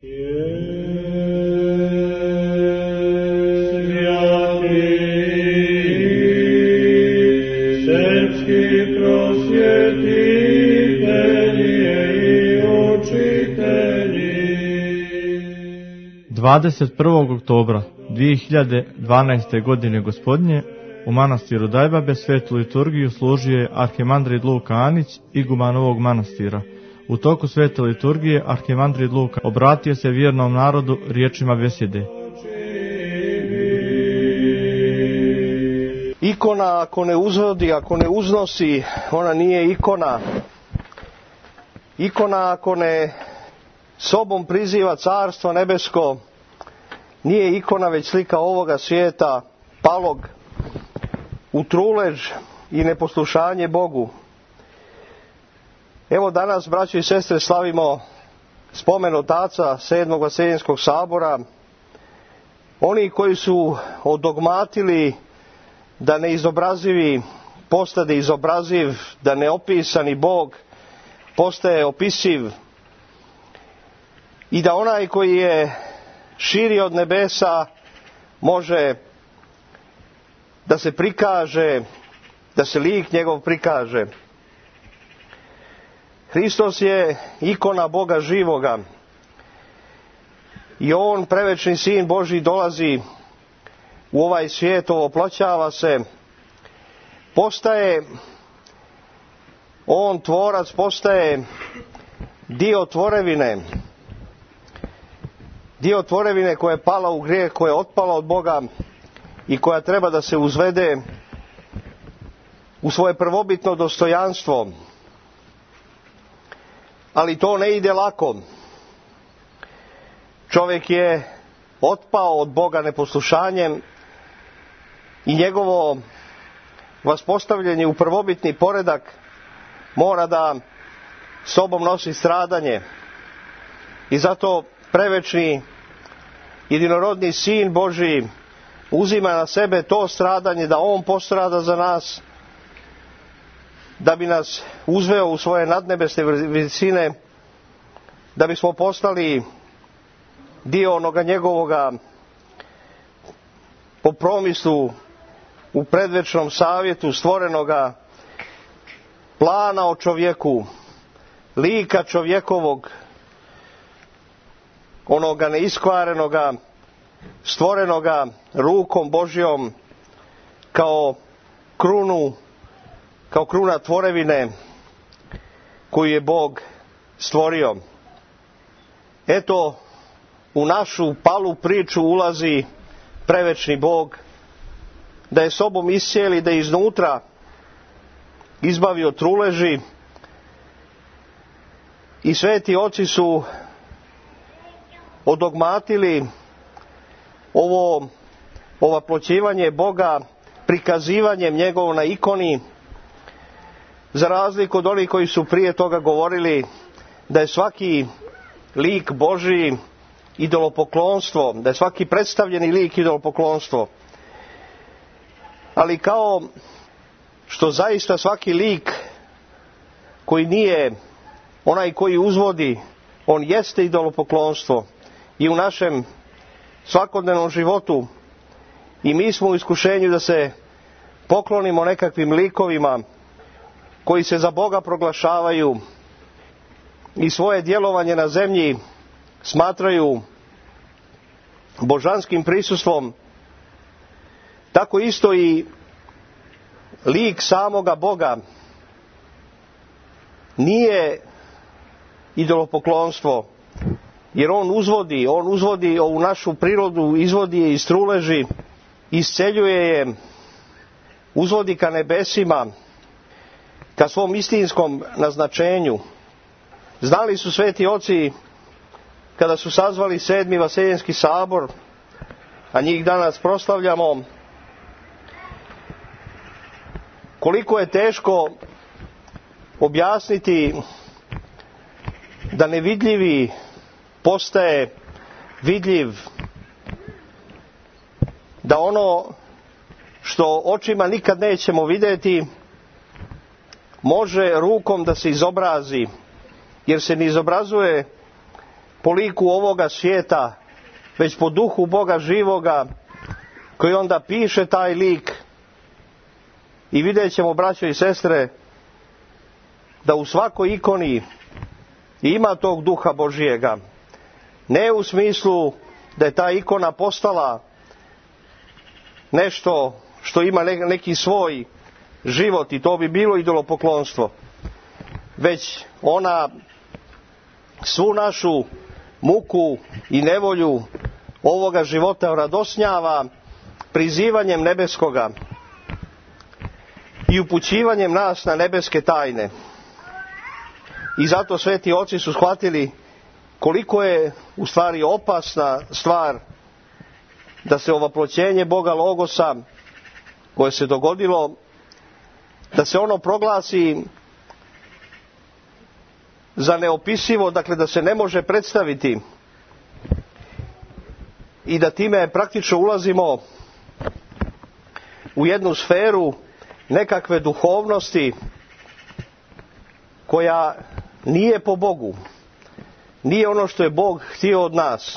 Srpski prosvjetitelji i učitelji. 21. oktobra 2012. godine gospodnje u manastiru Dajbabe svetu liturgiju služio je arhimandrid Luka Anić, iguman ovog manastira. U toku svete liturgije arhimandrid Luka obratio se vjernom narodu riječima besjede. Ikona ako ne uzvodi, ako ne uznosi, ona nije ikona. Ikona ako ne sobom priziva carstvo nebesko, nije ikona već slika ovoga svijeta, palog u trulež i neposlušanje Bogu. Evo danas, braćo i sestre, slavimo spomen otaca 7. Vaseljenskog sabora. Oni koji su odogmatili da neizobrazivi postade izobraziv, da neopisani Bog postaje opisiv i da onaj koji je širi od nebesa može da se prikaže, da se lik njegov prikaže. Hristos je ikona Boga živoga i on, prevečni Sin Božji, dolazi u ovaj svijet, ovoploćava se, postaje on tvorac, postaje dio tvorevine koja je pala u grijeh, koja je otpala od Boga i koja treba da se uzvede u svoje prvobitno dostojanstvo. Ali to ne ide lako. Čovjek je otpao od Boga neposlušanjem i njegovo vaspostavljanje u prvobitni poredak mora da sobom nosi stradanje. I zato prevečni jedinorodni Sin Božji uzima na sebe to stradanje, da on postrada za nas, da bi nas uzveo u svoje nadnebesne visine, da bismo postali dio onoga njegovoga po promislu u predvečnom savjetu stvorenoga plana o čovjeku, lika čovjekovog, onoga neiskvarenoga, stvorenoga rukom Božjom kao kruna tvorevine koju je Bog stvorio. Eto, u našu palu priču ulazi prevečni Bog, da je sobom iscijeli, da je iznutra izbavio truleži, i sveti oci su odogmatili ovo ploćivanje Boga prikazivanjem njegovo na ikoni, za razliku od onih koji su prije toga govorili da je svaki lik Božji idolopoklonstvo, da je svaki predstavljeni lik idolopoklonstvo. Ali kao što zaista svaki lik koji nije onaj koji uzvodi, on jeste idolopoklonstvo i u našem svakodnevnom životu, i mi smo u iskušenju da se poklonimo nekakvim likovima koji se za Boga proglašavaju i svoje djelovanje na zemlji smatraju božanskim prisustvom. Tako isto i lik samoga Boga nije idolopoklonstvo, jer on uzvodi ovu našu prirodu, izvodi je iz truleži, isceljuje je, uzvodi ka nebesima, ka svom istinskom naznačenju. Znali su sveti oci, kada su sazvali 7. Vaseljenski sabor, a njih danas proslavljamo, koliko je teško objasniti da nevidljivi postaje vidljiv, da ono što očima nikad nećemo vidjeti može rukom da se izobrazi, jer se ne izobrazuje po liku ovoga svijeta, već po duhu Boga živoga, koji onda piše taj lik. I vidjet ćemo, braćo i sestre, da u svakoj ikoni ima tog duha Božijega. Ne u smislu da je ta ikona postala nešto što ima neki svoj život i to bi bilo idolopoklonstvo, već ona svu našu muku i nevolju ovoga života radosnjava prizivanjem nebeskoga i upućivanjem nas na nebeske tajne. I zato sveti oci su shvatili koliko je u stvari opasna stvar da se ovaploćenje Boga Logosa koje se dogodilo, da se ono proglasi za neopisivo, dakle da se ne može predstaviti i da time praktično ulazimo u jednu sferu nekakve duhovnosti koja nije po Bogu, nije ono što je Bog htio od nas.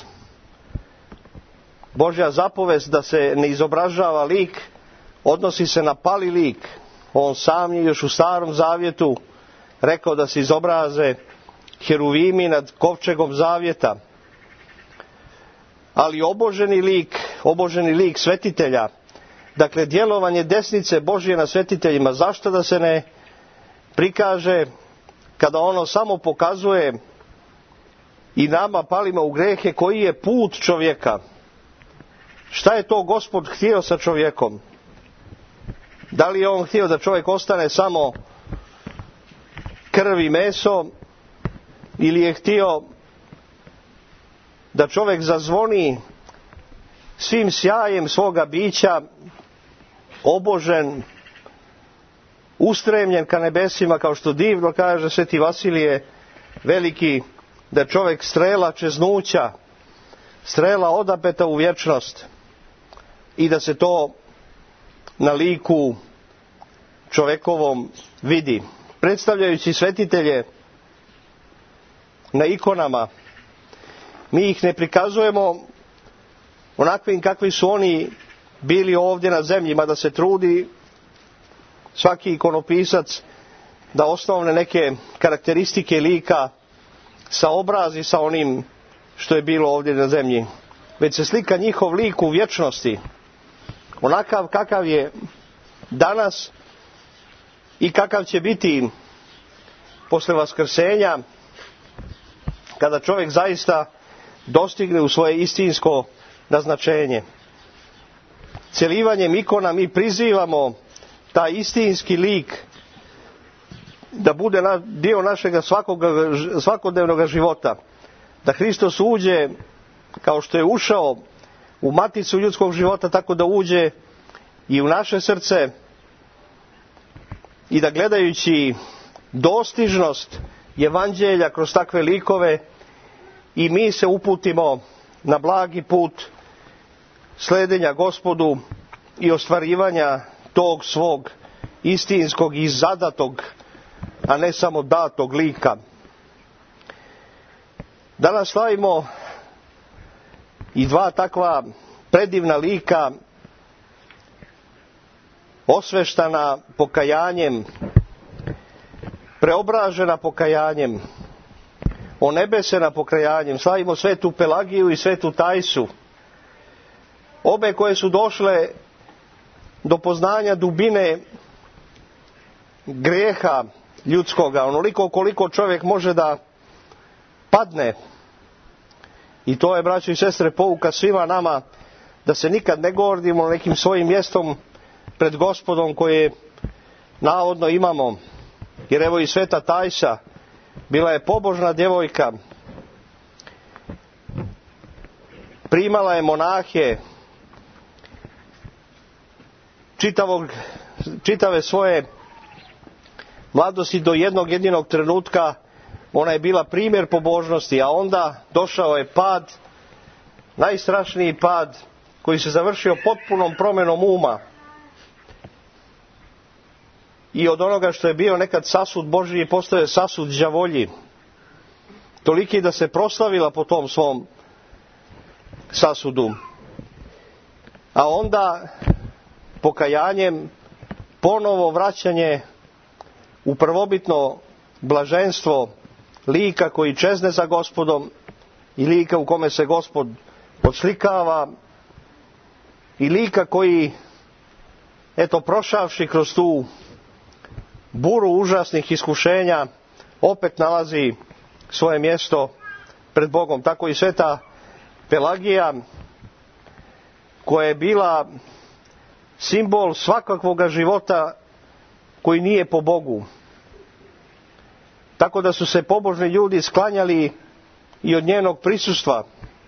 Božja zapovest da se ne izobražava lik odnosi se na pali lik. On sam je još u Starom Zavjetu rekao da se izobraze heruvimi nad kovčegom zavjeta. Ali oboženi lik svetitelja, dakle djelovanje desnice Božje na svetiteljima, zašto da se ne prikaže kada ono samo pokazuje i nama palima u grehe koji je put čovjeka? Šta je to Gospod htio sa čovjekom? Da li je on htio da čovjek ostane samo krv i meso, ili je htio da čovjek zazvoni svim sjajem svoga bića, obožen, ustremljen ka nebesima, kao što divno kaže sveti Vasilije Veliki, da je čovjek strela čeznuća, strela odapeta u vječnost, i da se to na liku čovjekovom vidi. Predstavljajući svetitelje na ikonama, mi ih ne prikazujemo onakvim kakvi su oni bili ovdje na zemlji, mada se trudi svaki ikonopisac da osnovne neke karakteristike lika saobrazi sa onim što je bilo ovdje na zemlji. Već se slika njihov lik u vječnosti, onakav kakav je danas i kakav će biti posle vaskrsenja, kada čovjek zaista dostigne u svoje istinsko naznačenje. Cjelivanjem ikona mi prizivamo taj istinski lik da bude dio našega svakodnevnog života. Da Hristos uđe kao što je ušao u maticu ljudskog života, tako da uđe i u naše srce i da gledajući dostižnost evanđelja kroz takve likove i mi se uputimo na blagi put sledenja Gospodu i ostvarivanja tog svog istinskog i zadatog, a ne samo datog lika. Danas slavimo i dva takva predivna lika, osveštana pokajanjem, preobražena pokajanjem, onebesena pokajanjem. Slavimo svetu Pelagiju i svetu Tajsu, obe koje su došle do poznanja dubine grijeha ljudskoga, onoliko koliko čovjek može da padne. I to je, braćo i sestre, pouka svima nama, da se nikad ne gordimo nekim svojim mjestom pred Gospodom koje navodno imamo. Jer evo i sveta Tajsa bila je pobožna djevojka, primala je monahe, čitave svoje mladosti do jednog jedinog trenutka ona je bila primjer pobožnosti, a onda došao je pad, najstrašniji pad koji se završio potpunom promjenom uma. I od onoga što je bio nekad sasud Božji postao je sasud đavolji. toliki da se proslavila po tom svom sasudu. A onda pokajanjem ponovo vraćanje u prvobitno blaženstvo lika koji čezne za Gospodom i lika u kome se Gospod odslikava i lika koji, eto, prošavši kroz tu buru užasnih iskušenja, opet nalazi svoje mjesto pred Bogom. Tako i sveta Pelagija, koja je bila simbol svakakvoga života koji nije po Bogu. Tako da su se pobožni ljudi sklanjali i od njenog prisustva,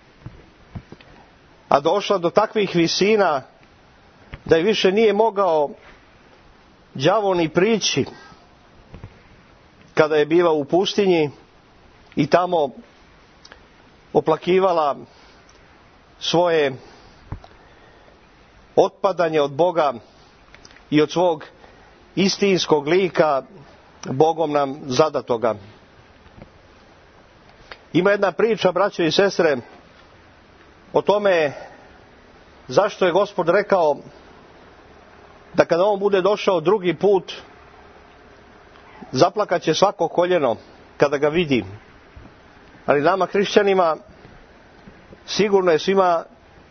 a došla do takvih visina da je više nije mogao đavo ni prići, kada je bila u pustinji i tamo oplakivala svoje otpadanje od Boga i od svog istinskog lika Bogom nam zadatoga. Ima jedna priča, braćo i sestre, o tome zašto je Gospod rekao da kada on bude došao drugi put, zaplakat će svako koljeno kada ga vidi. Ali nama hrišćanima sigurno je svima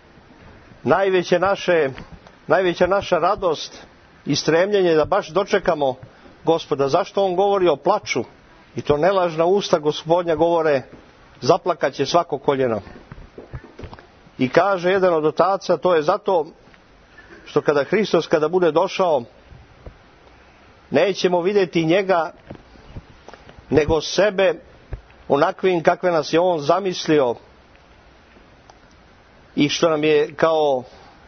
najveća naša radost i stremljenje da baš dočekamo Gospoda. Zašto on govori o plaču? I to nelažna usta Gospodnja govore, zaplakat će svako koljeno. I kaže jedan od otaca, to je zato što kada Hristos, kada bude došao, nećemo vidjeti njega nego sebe onakvim kakve nas je on zamislio i što nam je kao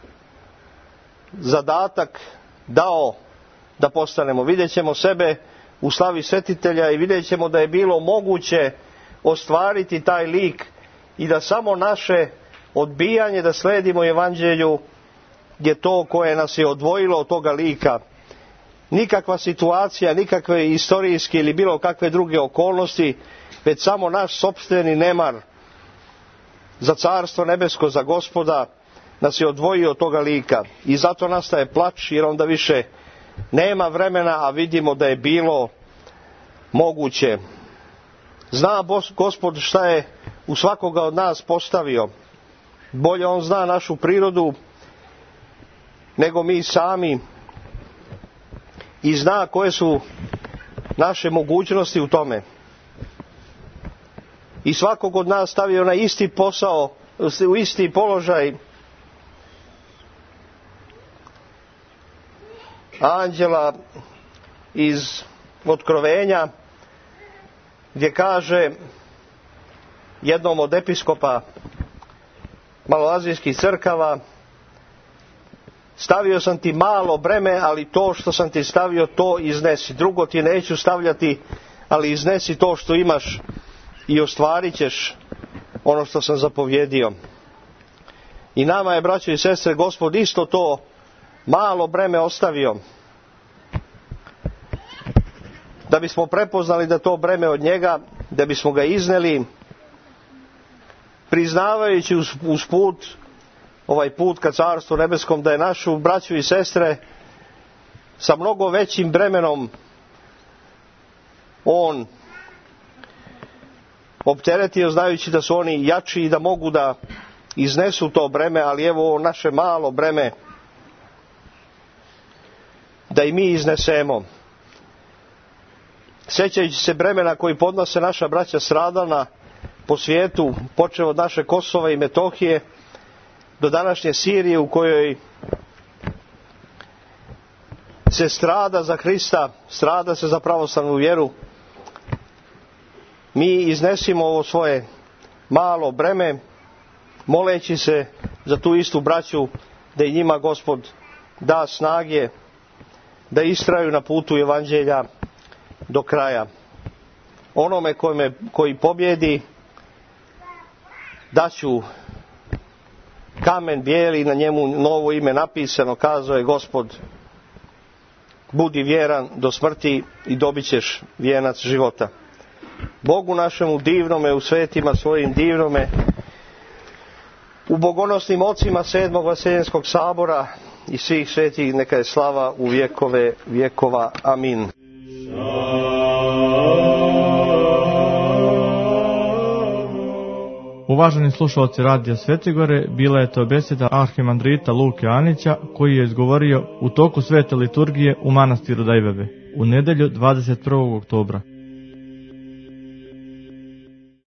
zadatak dao da postanemo. Vidjet ćemo sebe u slavi svetitelja i vidjet ćemo da je bilo moguće ostvariti taj lik i da samo naše odbijanje da sledimo evanđelju je to koje nas je odvojilo od toga lika. Nikakva situacija, nikakve istorijske ili bilo kakve druge okolnosti, već samo naš sopstveni nemar za carstvo nebesko, za Gospoda, nas je odvojio od toga lika. I zato nastaje plač, jer onda više nema vremena, a vidimo da je bilo moguće. Zna Gospod šta je u svakoga od nas postavio. Bolje on zna našu prirodu nego mi sami i zna koje su naše mogućnosti u tome. I svakog od nas stavio na isti posao, u isti položaj anđela iz Otkrovenja, gdje kaže jednom od episkopa maloazijskih crkava, stavio sam ti malo breme, ali to što sam ti stavio, to iznesi. Drugo ti neću stavljati, ali iznesi to što imaš i ostvarit ćeš ono što sam zapovjedio. I nama je, braćo i sestre, Gospod isto to malo breme ostavio, da bismo prepoznali da to breme od njega, da bismo ga izneli, priznavajući uz put, ovaj put ka carstvu nebeskom, da je našu braću i sestre sa mnogo većim bremenom on opteretio, znajući da su oni jači i da mogu da iznesu to breme, ali evo ovo naše malo breme da i mi iznesemo. Sjećajući se bremena koji podnose naša braća stradalna po svijetu, počev od naše Kosova i Metohije do današnje Sirije, u kojoj se strada za Hrista, strada se za pravoslavnu vjeru, mi iznesimo ovo svoje malo breme, moleći se za tu istu braću, da i njima Gospod da snage da istraju na putu evanđelja do kraja. Onome koji pobjedi daću kamen bijeli, na njemu novo ime napisano, kazao je Gospod, budi vjeran do smrti i dobit ćeš vijenac života. Bogu našemu divnome, u svetima svojim divnome, u bogonosnim ocima sedmog vaseljenskog sabora i svih svetih neka je slava u vjekove vjekova. Amin. Uvaženi slušalci Radija Svetigore, bila je to beseda arhimandrita Luke Anića koji je izgovorio u toku svete liturgije u manastiru Dajbebe u nedjelju 21. oktobra.